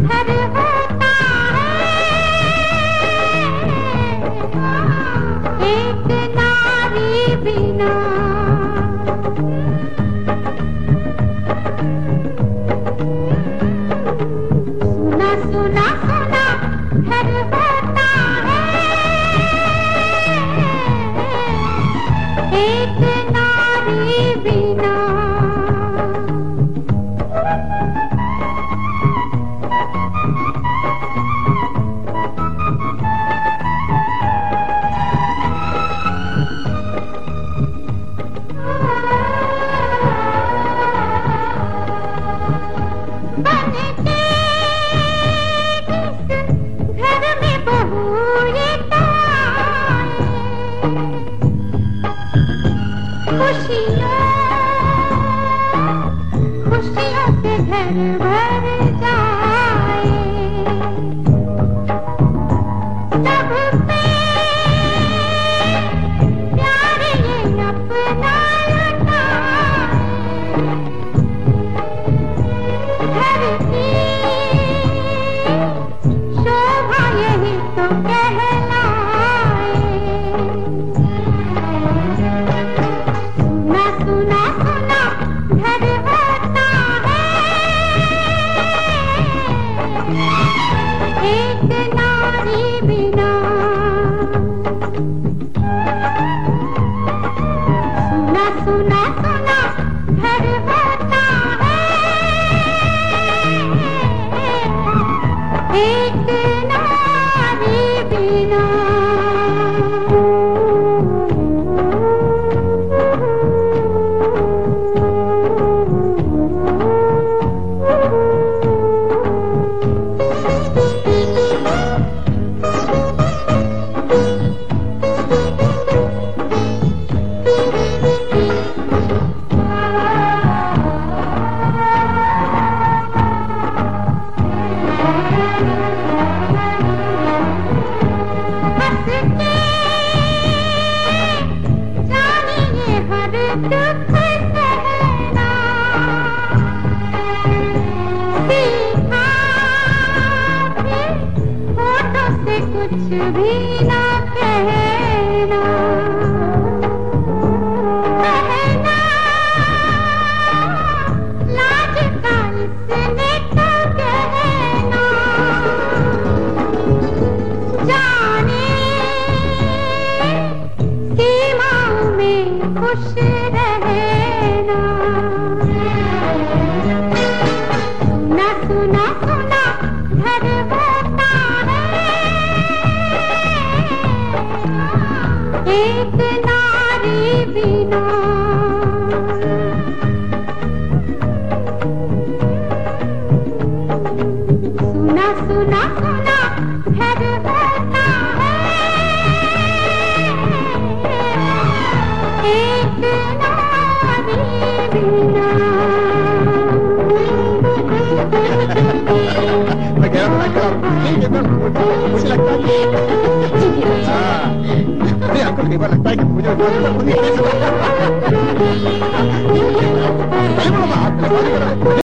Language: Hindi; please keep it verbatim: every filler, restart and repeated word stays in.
घर होता है एक नारी बिना। सुना सुना सुना घर होता है एक नारी बिना। खुशियों खुशियों से घर भर जाए। सब पे प्यार ये अपना लुटाए। घर की शोभा यही तो कहलाए। सुना सुना घर होता है एक नारी बिना। सुना सुना सुना घर होता है एक नारी बिना। कुछ भी ना कहना, कहना लाज का इसने तो कहना। जाने सीमाओं में खुश रहना। सुना सुना सुना घर होता एक नारी बिना। सुना सुना सुना घर होता है एक नारी बिना। मुझे लगता है आपको कई बार लगता है कि मुझे खुद ही